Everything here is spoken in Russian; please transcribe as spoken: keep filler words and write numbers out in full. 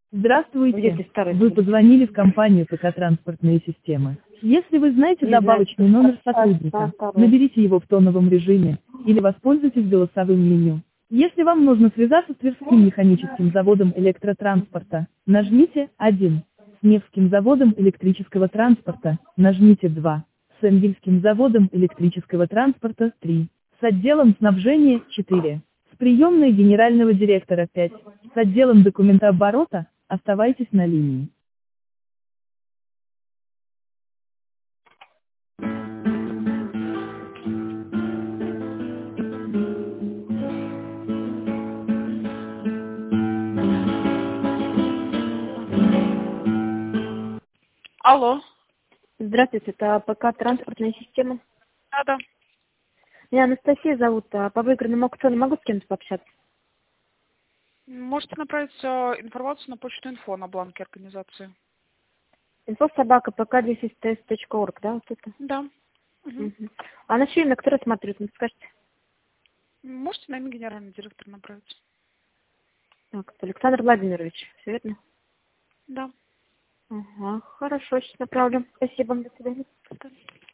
Здравствуйте. Если старый Вы фильм. позвонили в компанию ПК «Транспортные системы». Если вы знаете Не добавочный знаю, номер а- а- сотрудника, а второй. наберите его в тоновом режиме или воспользуйтесь голосовым меню. Если вам нужно связаться с Тверским механическим заводом электротранспорта, нажмите один. С Невским заводом электрического транспорта, нажмите два. С Энгельским заводом электрического транспорта, три. С отделом снабжения, четыре. С приемной генерального директора, пять. С отделом документооборота, оставайтесь на линии. Алло. Здравствуйте, это ПК «Транспортная система». Да-да. Меня Анастасия зовут, а по выигранному аукциону могу с кем-то пообщаться? Можете направить э, информацию на почту инфо на бланке организации. Инфо собака пк десять тэ эс точка орг, да, вот это? Да. Мгм. Мгм. А на чье имя кто рассматривает, не скажете? Можете на имя генерального директора направить. Так, это Александр Владимирович, все верно? Да. Ага, хорошо, сейчас направлю. Спасибо, до свидания. До свидания.